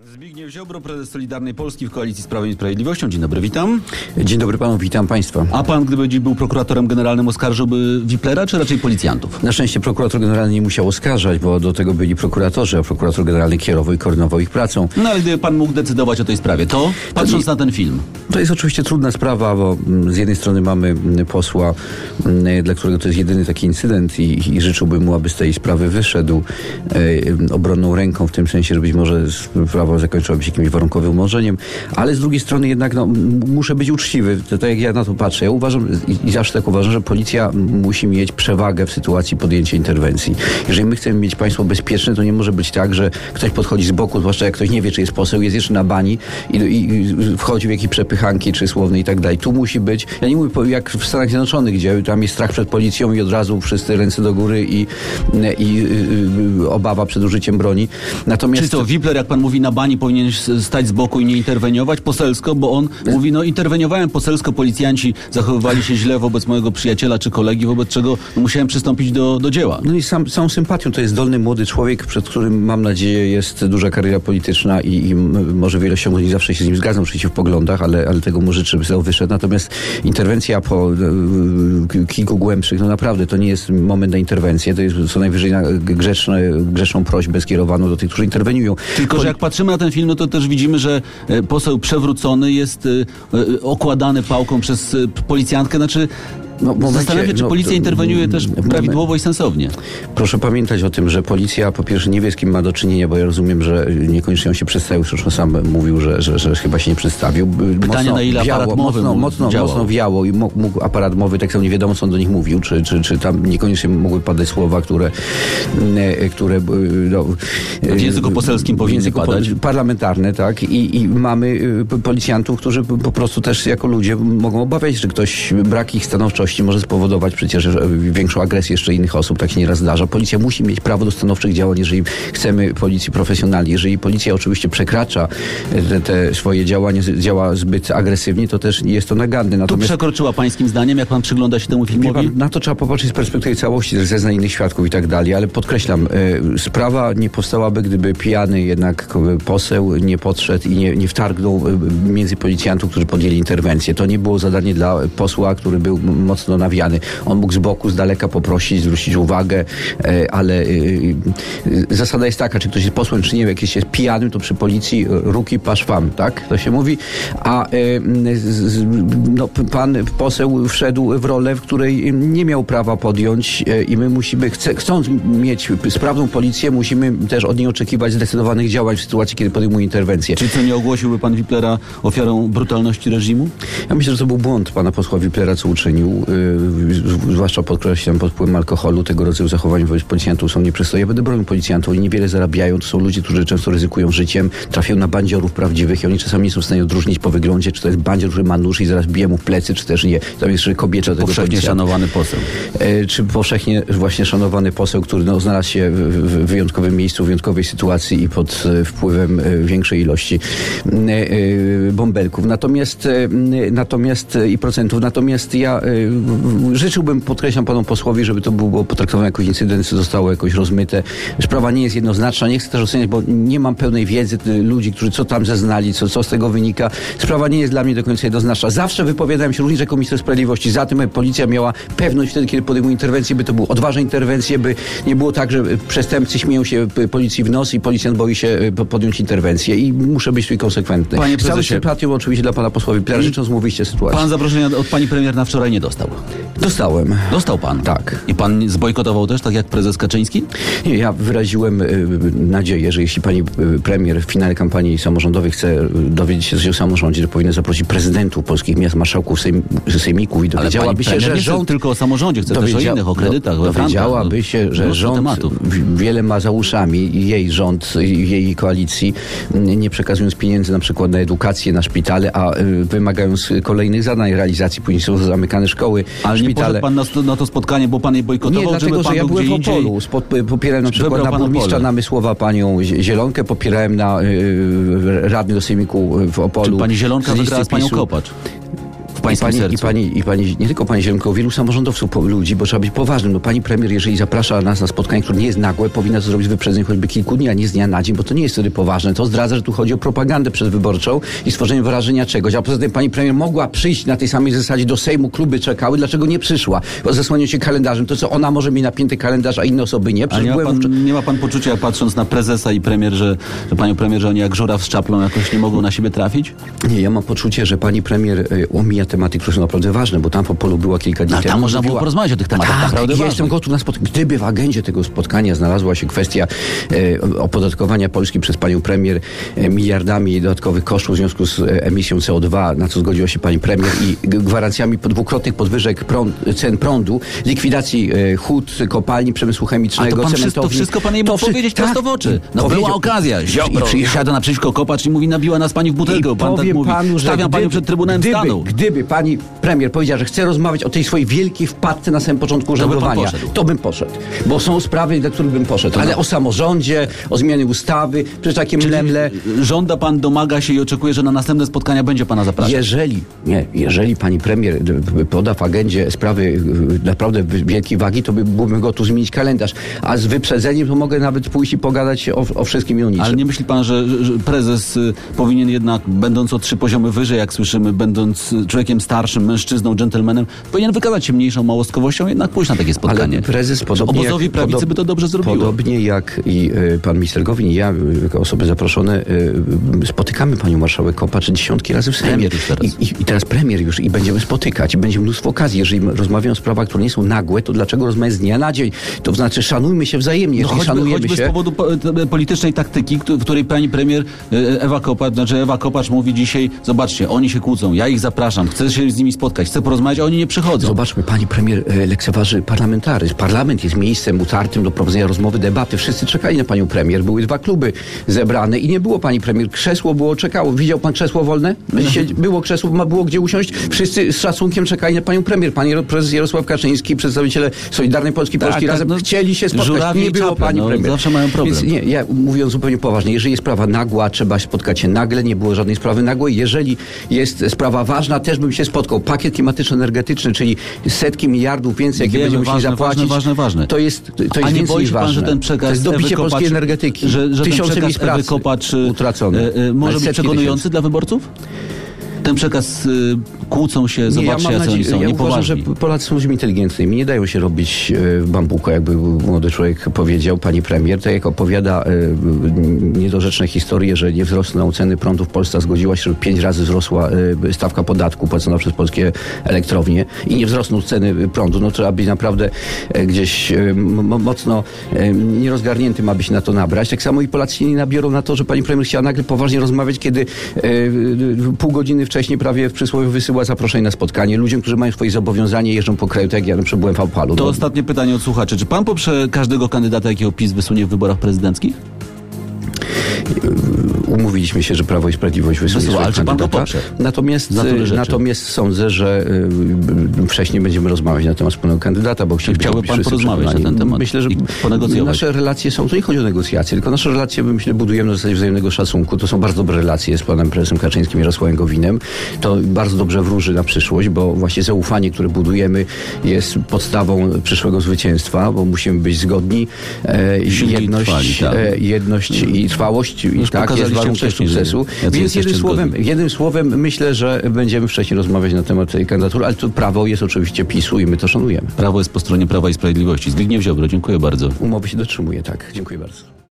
Zbigniew Ziobro, prezes Solidarnej Polski w Koalicji z Prawem i Sprawiedliwością. Dzień dobry, witam. Dzień dobry panu, witam państwa. A pan, gdyby dziś był prokuratorem generalnym, oskarżyłby Wiplera, czy raczej policjantów? Na szczęście prokurator generalny nie musiał oskarżać, bo do tego byli prokuratorzy, a prokurator generalny kierował i koordynował ich pracą. No ale gdyby pan mógł decydować o tej sprawie, to patrząc na ten film. To jest oczywiście trudna sprawa, bo z jednej strony mamy posła, dla którego to jest jedyny taki incydent i życzyłbym mu, aby z tej sprawy wyszedł obronną ręką, w tym sensie, że być może sprawa zakończyłaby się jakimś warunkowym umorzeniem, ale z drugiej strony jednak muszę być uczciwy. To tak jak ja na to patrzę. Ja uważam i zawsze tak uważam, że policja musi mieć przewagę w sytuacji podjęcia interwencji. Jeżeli my chcemy mieć państwo bezpieczne, to nie może być tak, że ktoś podchodzi z boku, zwłaszcza jak ktoś nie wie, czy jest poseł, jest jeszcze na bani i wchodzi w jakieś przepychanki, czy słowne i tak dalej. Tu musi być, ja nie mówię jak w Stanach Zjednoczonych, gdzie tam jest strach przed policją i od razu wszyscy ręce do góry i obawa przed użyciem broni. Natomiast... Czy to Wipler, jak pan mówi, na bani powinien stać z boku i nie interweniować poselsko, bo on mówi, interweniowałem poselsko, policjanci zachowywali się źle wobec mojego przyjaciela czy kolegi, wobec czego musiałem przystąpić do dzieła. No i całą sympatią, to jest zdolny, młody człowiek, przed którym, mam nadzieję, jest duża kariera polityczna i może wiele osiągnąć. Nie zawsze się z nim zgadzam oczywiście w poglądach, ale tego mu życzę, by z tego wyszedł. Natomiast interwencja po kilku głębszych, naprawdę to nie jest moment na interwencję, to jest co najwyżej na grzeczną prośbę skierowaną do tych, którzy interweniują. Tylko, że jak patrzymy na ten film, no to też widzimy, że poseł przewrócony jest okładany pałką przez policjantkę. Znaczy, zastanawiam się, czy policja interweniuje też prawidłowo i sensownie. Proszę pamiętać o tym, że policja po pierwsze nie wie, z kim ma do czynienia, bo ja rozumiem, że niekoniecznie on się przedstawił, zresztą sam mówił, że chyba się nie przedstawił. Pytanie, na ile aparat mowy mocno wiało i mógł aparat mowy, tak samo nie wiadomo, co on do nich mówił, czy tam niekoniecznie mogły padać słowa, które w języku poselskim powinny padać. Parlamentarne, tak. I mamy policjantów, którzy po prostu też jako ludzie mogą obawiać, że brak ich stanowczości może spowodować przecież większą agresję jeszcze innych osób. Tak się nieraz zdarza. Policja musi mieć prawo do stanowczych działań, jeżeli chcemy policji profesjonalnej. Jeżeli policja oczywiście przekracza te swoje działania, działa zbyt agresywnie, to też jest to naganne. Natomiast... Tu przekroczyła pańskim zdaniem, jak pan przygląda się temu filmowi? Na to trzeba popatrzeć z perspektywy całości, zeznań innych świadków i tak dalej, ale podkreślam, sprawa nie powstałaby, gdyby pijany jednak poseł nie podszedł i nie wtargnął między policjantów, którzy podjęli interwencję. To nie było zadanie dla posła, który był mocno nawiany. On mógł z boku, z daleka poprosić, zwrócić uwagę, ale zasada jest taka, czy ktoś jest posłem, czy nie, jak jest pijanym, to przy policji ruki pasz fam, tak? To się mówi, a pan poseł wszedł w rolę, w której nie miał prawa podjąć i my musimy, chcąc mieć sprawną policję, musimy też od niej oczekiwać zdecydowanych działań w sytuacji, kiedy podejmuje interwencję. Czy co, nie ogłosiłby pan Wiplera ofiarą brutalności reżimu? Ja myślę, że to był błąd pana posła Wiplera, co uczynił. Zwłaszcza podkreślam, pod wpływem alkoholu, tego rodzaju zachowań wobec policjantów są nieprzystojne. Ja będę bronił policjantów, oni niewiele zarabiają, to są ludzie, którzy często ryzykują życiem, trafiają na bandziorów prawdziwych i oni czasami nie są w stanie odróżnić po wyglądzie, czy to jest bandzior, który ma nóż i zaraz bije mu w plecy, czy też nie. Tam jest kobieta tego powszechnie szanowany poseł. Czy powszechnie właśnie szanowany poseł, który znalazł się w wyjątkowym miejscu, w wyjątkowej sytuacji i pod wpływem większej ilości bąbelków. Natomiast i procentów. Natomiast ja życzyłbym, podkreślam panu posłowi, żeby to było potraktowane jako incydent, zostało jakoś rozmyte. Sprawa nie jest jednoznaczna, nie chcę też oceniać, bo nie mam pełnej wiedzy ludzi, którzy co tam zeznali, co z tego wynika. Sprawa nie jest dla mnie do końca jednoznaczna. Zawsze wypowiadałem się również jako minister sprawiedliwości za tym, aby policja miała pewność wtedy, kiedy podejmuje interwencję, by to były odważne interwencje, by nie było tak, że przestępcy śmieją się policji w nos i policjant boi się podjąć interwencję i muszę być tutaj konsekwentny. Panie prezesie, z całą sympatią oczywiście dla pana posła Wiplera, życząc mu wyjście z sytuacji. Pan zaproszenia od pani premier na wczoraj nie dostał? Dostałem. Dostał pan? Tak. I pan zbojkotował też, tak jak prezes Kaczyński? Nie, ja wyraziłem nadzieję, że jeśli pani premier w finale kampanii samorządowej chce dowiedzieć się coś o samorządzie, to powinna zaprosić prezydentów polskich miast, marszałków sejmików i dowiedziałaby się, że rząd... tylko o samorządzie, chce też o innych, o kredytach, dowiedziałaby się, że rząd wiele ma za uszami i jej rząd, jej koalicji, nie przekazując pieniędzy na przykład na edukację, na szpitale, a wymagając kolejnych zadań realizacji, później są zamykane szkoły, ale szpitale. Nie poszedł pan na to spotkanie, bo pan je bojkotował? Nie, dlatego, że ja byłem w Opolu. Popierałem na przykład na burmistrza Namysłowa panią Zielonkę, popierałem na radny do sejmiku w Opolu. Czy pani Zielonka wygrała z panią Kopacz? w pańskim sercu. I pani, nie tylko pani Zielonko, wielu samorządowców, ludzi, bo trzeba być poważnym. No pani premier, jeżeli zaprasza nas na spotkanie, które nie jest nagłe, powinna to zrobić z wyprzedzeniem choćby kilku dni, a nie z dnia na dzień, bo to nie jest wtedy poważne. To zdradza, że tu chodzi o propagandę przedwyborczą i stworzenie wrażenia czegoś. A poza tym pani premier mogła przyjść na tej samej zasadzie do Sejmu, kluby czekały. Dlaczego nie przyszła? Bo zasłania się kalendarzem. To co, ona może mieć napięty kalendarz, a inne osoby nie? A nie ma pan poczucia, patrząc na prezesa i premier, że panią premier, że oni jak żuraw z czaplą jakoś nie mogą na siebie trafić? Nie, ja mam poczucie, że pani premier omija tematy, które są naprawdę ważne, bo tam w Opolu była kilka dni temu. Tam można było porozmawiać o tych tematach naprawdę ważnych. Jestem gotów na spotkanie. Gdyby w agendzie tego spotkania znalazła się kwestia opodatkowania Polski przez panią premier miliardami dodatkowych kosztów w związku z emisją CO2, na co zgodziła się pani premier i gwarancjami dwukrotnych podwyżek cen prądu, likwidacji hut, kopalni, przemysłu chemicznego, cementowni. To wszystko pan jej mógł powiedzieć prosto w oczy. Była okazja. Siada naprzeciwko Kopacz i mówi, nabiła nas pani w butelkę. Pan tak mówi, stawiam panią przed Trybunałem Stanu. Gdyby pani premier powiedziała, że chce rozmawiać o tej swojej wielkiej wpadce na samym początku urzędowania, to bym poszedł. Bo są sprawy, dla których bym poszedł. Ale o samorządzie, o zmianie ustawy, przecież takie mlemle. Żąda pan, domaga się i oczekuje, że na następne spotkania będzie pana zapraszać. Jeżeli pani premier poda w agendzie sprawy naprawdę wielkiej wagi, to byłbym gotów zmienić kalendarz. A z wyprzedzeniem to mogę nawet pójść i pogadać o wszystkim i o niczym. Ale nie myśli pan, że prezes powinien jednak, będąc o 3 poziomy wyżej, jak słyszymy, będąc człowiekiem starszym, mężczyzną, dżentelmenem, powinien wykazać się mniejszą małostkowością, jednak pójść na takie spotkanie. Ale prezes podobnie obozowi prawicy by to dobrze zrobiło. Podobnie jak i pan minister Gowin i ja, jako osoby zaproszone, spotykamy panią marszałek Kopacz dziesiątki razy w Sejmie. I teraz premier już i będziemy spotykać. I będzie mnóstwo okazji. Jeżeli rozmawiamy o sprawach, które nie są nagłe, to dlaczego rozmawiać z dnia na dzień? To znaczy szanujmy się wzajemnie. Jeżeli szanujemy się... z powodu politycznej taktyki, w której pani premier Ewa Kopacz mówi dzisiaj, zobaczcie, oni się kłócą, ja ich zapraszam, chcę się z nimi spotkać, chcę porozmawiać, a oni nie przychodzą. Zobaczmy, pani premier lekceważy parlamentaryzm. Parlament jest miejscem utartym do prowadzenia rozmowy, debaty. Wszyscy czekali na panią premier. Były 2 kluby zebrane i nie było pani premier. Krzesło było, czekało. Widział pan krzesło wolne? Było krzesło, było gdzie usiąść. Wszyscy z szacunkiem czekali na panią premier. Pani prezes Jarosław Kaczyński, przedstawiciele Solidarnej Polski, Polski Razem chcieli się spotkać. Nie było pani premier. Zawsze mają problem. Więc nie, ja mówiąc zupełnie poważnie, jeżeli jest sprawa nagła, trzeba spotkać się nagle. Nie było żadnej sprawy nagłej. Jeżeli jest sprawa ważna, też bym się spotkał. Pakiet klimatyczno-energetyczny, czyli setki miliardów więcej, jakie będziemy musieli zapłacić. Ważne. To jest a nie więcej boi się pan, że ten przekaz to jest dobicie polskiej energetyki. Że tysiące miejsc pracy Kopacz utracone. Może być przekonujący dla wyborców? Ten przekaz kłócą się, zobaczcie, jacy oni są, ja niepoważni. uważam, że Polacy są ludźmi inteligentnymi. Nie dają się robić bambuka, jakby młody człowiek powiedział, pani premier. Tak jak opowiada niedorzeczne historie, że nie wzrosną ceny prądu w Polsce, zgodziła się, że 5 razy wzrosła stawka podatku płacona przez polskie elektrownie i nie wzrosną ceny prądu. No trzeba być naprawdę gdzieś mocno nierozgarniętym, aby się na to nabrać. Tak samo i Polacy się nie nabiorą na to, że pani premier chciała nagle poważnie rozmawiać, kiedy pół godziny wcześniej prawie w przysłowie wysyła zaproszenie na spotkanie ludziom, którzy mają swoje zobowiązanie, jeżdżą po kraju, tak jak ja na przykład byłem w Opalu. To ostatnie pytanie od słuchaczy. Czy pan poprze każdego kandydata, jakiego PiS wysunie w wyborach prezydenckich? Umówiliśmy się, że Prawo i Sprawiedliwość wysunie ale czy pan go poprze? Natomiast sądzę, że wcześniej będziemy rozmawiać na temat wspólnego kandydata, bo chciałby pan porozmawiać na ten temat. Myślę, że nasze relacje są, to nie chodzi o negocjacje, tylko nasze relacje, myślę, budujemy na zasadzie wzajemnego szacunku. To są bardzo dobre relacje z panem prezesem Kaczyńskim i Jarosławem Gowinem. To bardzo dobrze wróży na przyszłość, bo właśnie zaufanie, które budujemy, jest podstawą przyszłego zwycięstwa, bo musimy być zgodni. Jedność i trwałość jest warunkiem sukcesu. Więc jednym słowem myślę, że będziemy wcześniej rozmawiać na temat tej kandydatury, ale to prawo jest oczywiście PiS-u i my to szanujemy. Prawo jest po stronie Prawa i Sprawiedliwości. Zbigniew Ziobro, dziękuję bardzo. Umowy się dotrzymuje, tak. Dziękuję bardzo.